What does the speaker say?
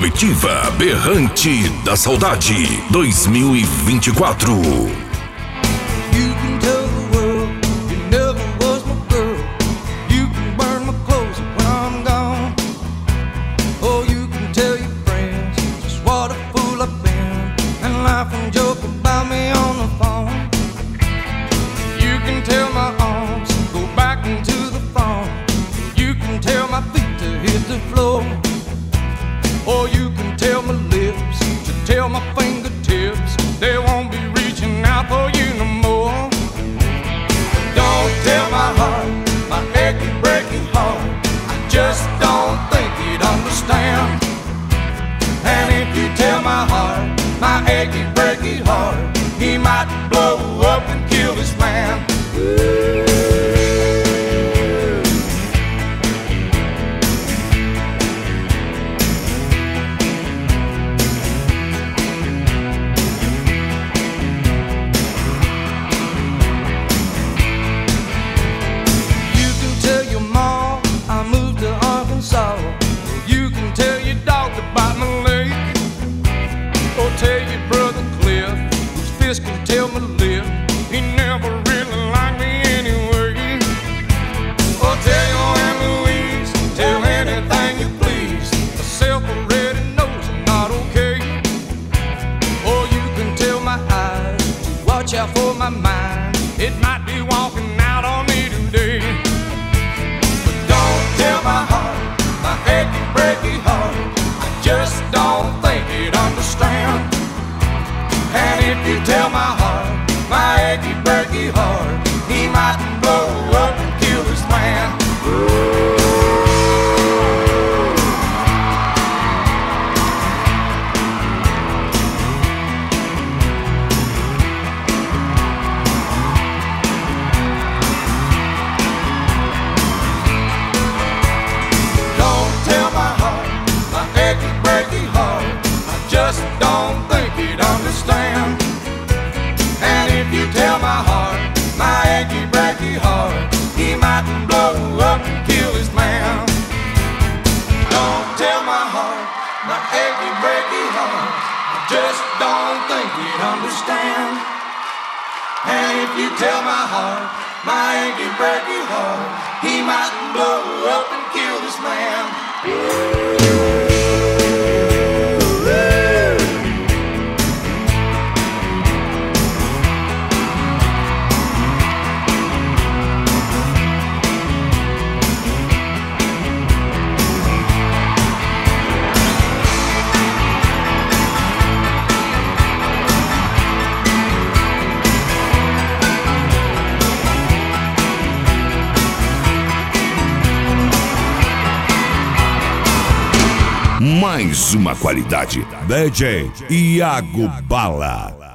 Comitiva Berrante da Saudade 2024. You can tell the world you never was my girl. You can burn my clothes when I'm gone. Oh, you can tell your friends just what a fool I've been, and laugh and joke about me on the phone. You can tell my arms go back into the phone. You can tell my feet to hit the floor. Or you can tell my lips to tell my fingertips they won't be reaching out for you no more. Don't tell my heart, my achy, breaky heart, I just don't think he'd understand. And if you tell my heart, my achy, breaky heart, he might blow up and kill this man. You can tell your dog to bite my leg, or tell your brother Cliff, whose fist can tell my lip he never really liked me anyway. Or tell your Aunt Louise, tell anything you please, myself already knows I'm not okay. Or you can tell my eyes to watch out for my mind, it might be walking out on me today. But don't tell my heart, my achy, breaky heart, I just don't think he'd understand. And if you tell my heart, my achy, breaky heart, he might blow up and kill this man. Just don't think he'd understand. And if you tell my heart, my achy, breaky heart, he might blow up and kill this man. Don't tell my heart, my achy, breaky heart, I just don't think he'd understand. And if you tell my heart, my achy, breaky heart, he might blow up and kill this man. Mais uma qualidade. DJ Iago Bala.